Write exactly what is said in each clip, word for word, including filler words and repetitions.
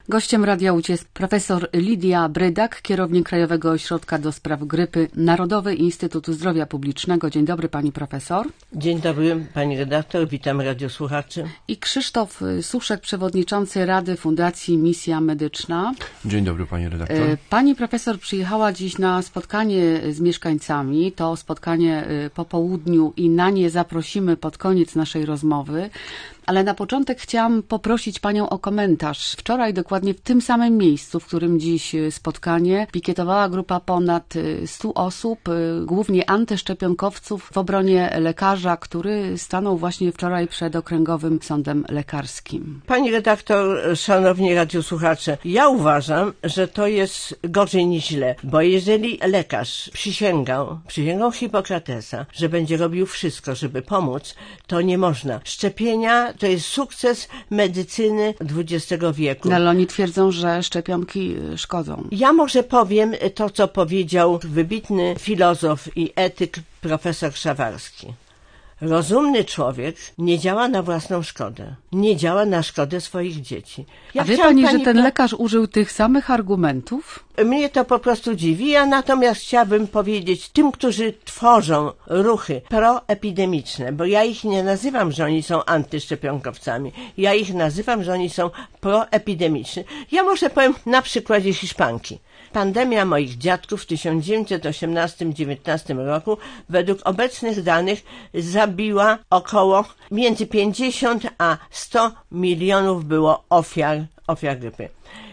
Gościem Radia Łódź jest profesor Lidia Brydak, kierownik Krajowego Ośrodka do Spraw Grypy, Narodowy Instytut Zdrowia Publicznego. Dzień dobry, pani profesor. Dzień dobry, pani redaktor, witam radiosłuchaczy. I Krzysztof Suszek, przewodniczący Rady Fundacji Misja Medyczna. Dzień dobry, pani redaktor. Pani profesor przyjechała dziś na spotkanie z mieszkańcami. To spotkanie po południu i na nie zaprosimy pod koniec naszej rozmowy. Ale na początek chciałam poprosić panią o komentarz. Wczoraj dokładnie w tym samym miejscu, w którym dziś spotkanie, pikietowała grupa ponad stu osób, głównie antyszczepionkowców, w obronie lekarza, który stanął właśnie wczoraj przed Okręgowym Sądem Lekarskim. Pani redaktor, szanowni radiosłuchacze, ja uważam, że to jest gorzej niż źle, bo jeżeli lekarz przysięgał, przysięgał Hipokratesa, że będzie robił wszystko, żeby pomóc, to nie można. Szczepienia to jest sukces medycyny dwudziestego wieku. No, ale oni twierdzą, że szczepionki szkodzą. Ja może powiem to, co powiedział wybitny filozof i etyk profesor Szawarski. Rozumny człowiek nie działa na własną szkodę. Nie działa na szkodę swoich dzieci. Ja A wie pani, pani, że ten po... lekarz użył tych samych argumentów? Mnie to po prostu dziwi. Ja natomiast chciałabym powiedzieć tym, którzy tworzą ruchy proepidemiczne, bo ja ich nie nazywam, że oni są antyszczepionkowcami. Ja ich nazywam, że oni są proepidemiczni. Ja może powiem na przykładzie Hiszpanki. Pandemia moich dziadków w tysiąc dziewięćset osiemnastym dziewiętnastym roku według obecnych danych zabiła około między pięćdziesiąt a sto milionów było ofiar, ofiar grypy.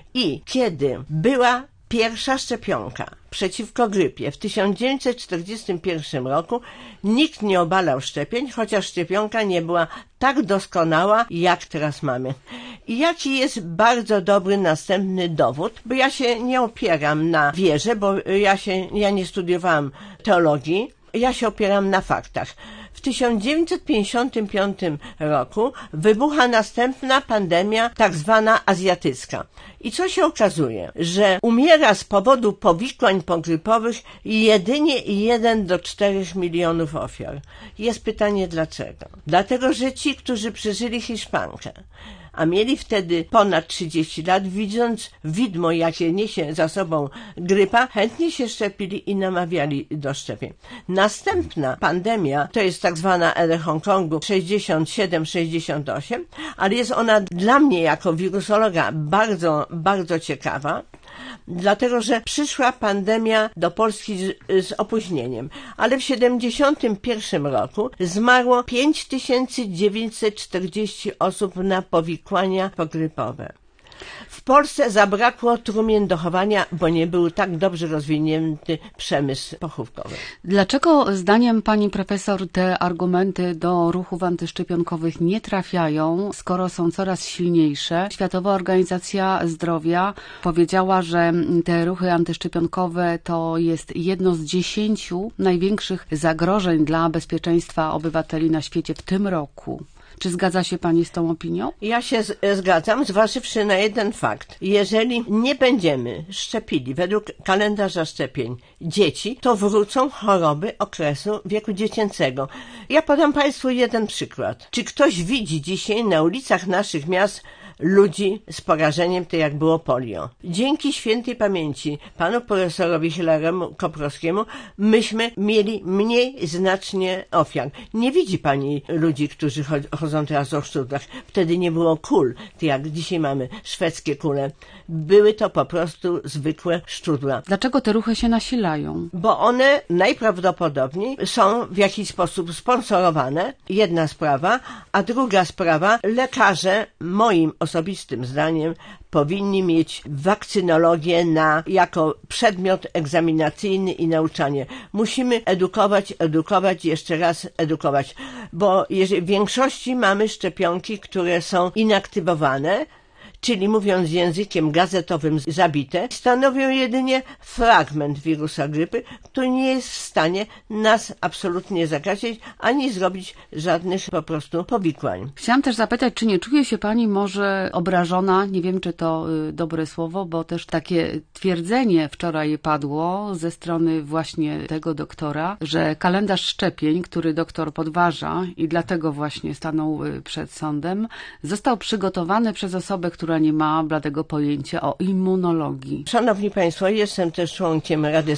I kiedy była pierwsza szczepionka przeciwko grypie w tysiąc dziewięćset czterdziestym pierwszym roku, nikt nie obalał szczepień, chociaż szczepionka nie była tak doskonała, jak teraz mamy. I jaki jest bardzo dobry następny dowód, bo ja się nie opieram na wierze, bo ja się, ja nie studiowałam teologii, ja się opieram na faktach. W tysiąc dziewięćset pięćdziesiątym piątym roku wybucha następna pandemia, tak zwana azjatycka. I co się okazuje? Że umiera z powodu powikłań pogrypowych jedynie jeden do czterech milionów ofiar. Jest pytanie dlaczego? Dlatego, że ci, którzy przeżyli Hiszpankę, a mieli wtedy ponad trzydzieści lat, widząc widmo, jakie niesie za sobą grypa, chętnie się szczepili i namawiali do szczepień. Następna pandemia to jest tak zwana era Hongkongu sześćdziesiąt siedem sześćdziesiąt osiem, ale jest ona dla mnie jako wirusologa bardzo, bardzo ciekawa, dlatego że przyszła pandemia do Polski z, z opóźnieniem, ale w siedemdziesiątym pierwszym roku zmarło pięć tysięcy dziewięćset czterdzieści osób na powikłania pogrypowe. W Polsce zabrakło trumien do chowania, bo nie był tak dobrze rozwinięty przemysł pochówkowy. Dlaczego zdaniem pani profesor te argumenty do ruchów antyszczepionkowych nie trafiają, skoro są coraz silniejsze? Światowa Organizacja Zdrowia powiedziała, że te ruchy antyszczepionkowe to jest jedno z dziesięciu największych zagrożeń dla bezpieczeństwa obywateli na świecie w tym roku. Czy zgadza się pani z tą opinią? Ja się z, zgadzam, zważywszy na jeden fakt. Jeżeli nie będziemy szczepili według kalendarza szczepień dzieci, to wrócą choroby okresu wieku dziecięcego. Ja podam państwu jeden przykład. Czy ktoś widzi dzisiaj na ulicach naszych miast ludzi z porażeniem, to jak było polio? Dzięki świętej pamięci panu profesorowi Hilaremu Koprowskiemu myśmy mieli mniej znacznie ofiar. Nie widzi pani ludzi, którzy chodzą teraz o szczudłach. Wtedy nie było kul, to jak dzisiaj mamy szwedzkie kule. Były to po prostu zwykłe szczudła. Dlaczego te ruchy się nasilają? Bo one najprawdopodobniej są w jakiś sposób sponsorowane. Jedna sprawa, a druga sprawa, lekarze, moim osobistym zdaniem, powinni mieć wakcynologię na, jako przedmiot egzaminacyjny i nauczanie. Musimy edukować, edukować, jeszcze raz edukować, bo jeżeli w większości mamy szczepionki, które są inaktywowane, czyli mówiąc językiem gazetowym zabite, stanowią jedynie fragment wirusa grypy, który nie jest w stanie nas absolutnie zakazić, ani zrobić żadnych po prostu powikłań. Chciałam też zapytać, czy nie czuje się pani może obrażona, nie wiem czy to y, dobre słowo, bo też takie twierdzenie wczoraj padło ze strony właśnie tego doktora, że kalendarz szczepień, który doktor podważa i dlatego właśnie stanął y, przed sądem, został przygotowany przez osobę, która która nie ma bladego pojęcia o immunologii. Szanowni Państwo, jestem też członkiem Rady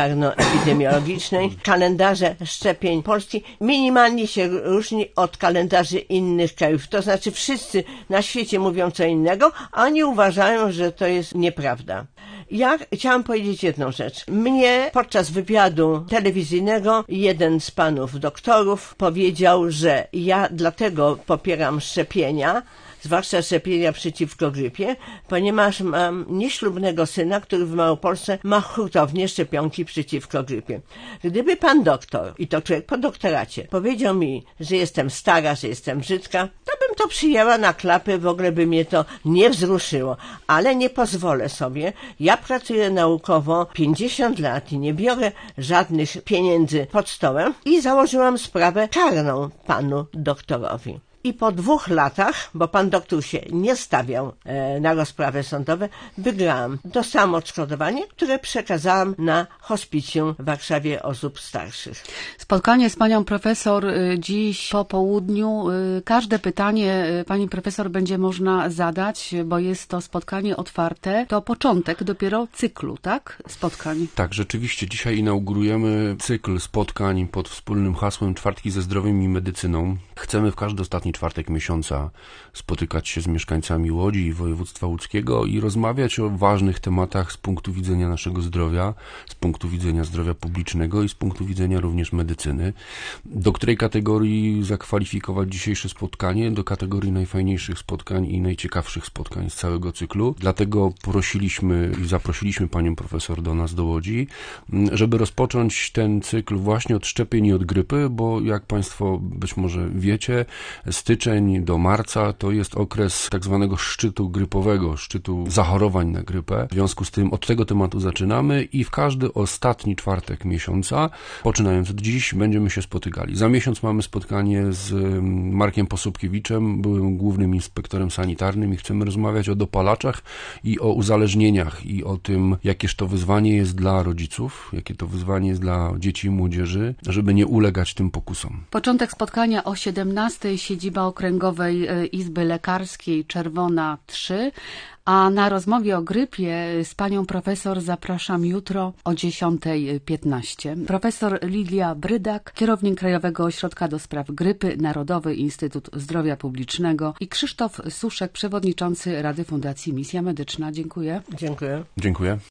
Sanitarno-Epidemiologicznej. Kalendarze szczepień Polski minimalnie się różni od kalendarzy innych krajów. To znaczy wszyscy na świecie mówią co innego, a oni uważają, że to jest nieprawda. Ja chciałam powiedzieć jedną rzecz. Mnie podczas wywiadu telewizyjnego jeden z panów doktorów powiedział, że ja dlatego popieram szczepienia, zwłaszcza szczepienia przeciwko grypie, ponieważ mam nieślubnego syna, który w Małopolsce ma hurtownię szczepionki przeciwko grypie. Gdyby pan doktor, i to człowiek po doktoracie, powiedział mi, że jestem stara, że jestem brzydka, to bym to przyjęła na klapy, w ogóle by mnie to nie wzruszyło. Ale nie pozwolę sobie. Ja pracuję naukowo pięćdziesiąt lat i nie biorę żadnych pieniędzy pod stołem i założyłam sprawę karną panu doktorowi. I po dwóch latach, bo pan doktor się nie stawiał e, na rozprawy sądowe, wygrałam. Dostałam odszkodowanie, które przekazałam na hospicjum w Warszawie osób starszych. Spotkanie z panią profesor dziś po południu. Każde pytanie pani profesor będzie można zadać, bo jest to spotkanie otwarte. To początek dopiero cyklu, tak? Spotkań. Tak, rzeczywiście. Dzisiaj inaugurujemy cykl spotkań pod wspólnym hasłem Czwartki ze zdrowiem i medycyną. Chcemy w każdy ostatni czwartek miesiąca spotykać się z mieszkańcami Łodzi i województwa łódzkiego i rozmawiać o ważnych tematach z punktu widzenia naszego zdrowia, z punktu widzenia zdrowia publicznego i z punktu widzenia również medycyny. Do której kategorii zakwalifikować dzisiejsze spotkanie? Do kategorii najfajniejszych spotkań i najciekawszych spotkań z całego cyklu. Dlatego prosiliśmy i zaprosiliśmy panią profesor do nas do Łodzi, żeby rozpocząć ten cykl właśnie od szczepień i od grypy, bo jak państwo być może wiecie, styczeń do marca to jest okres tak zwanego szczytu grypowego, szczytu zachorowań na grypę. W związku z tym od tego tematu zaczynamy i w każdy ostatni czwartek miesiąca, poczynając od dziś, będziemy się spotykali. Za miesiąc mamy spotkanie z Markiem Posupkiewiczem, byłym głównym inspektorem sanitarnym i chcemy rozmawiać o dopalaczach i o uzależnieniach i o tym, jakież to wyzwanie jest dla rodziców, jakie to wyzwanie jest dla dzieci i młodzieży, żeby nie ulegać tym pokusom. Początek spotkania o siedemnastej, siedziba Okręgowej Izby Lekarskiej Czerwona trzy, a na rozmowie o grypie z panią profesor zapraszam jutro o dziesiąta piętnaście. Profesor Lidia Brydak, kierownik Krajowego Ośrodka do Spraw Grypy, Narodowy Instytut Zdrowia Publicznego i Krzysztof Suszek, przewodniczący Rady Fundacji Misja Medyczna. Dziękuję. Dziękuję. Dziękuję.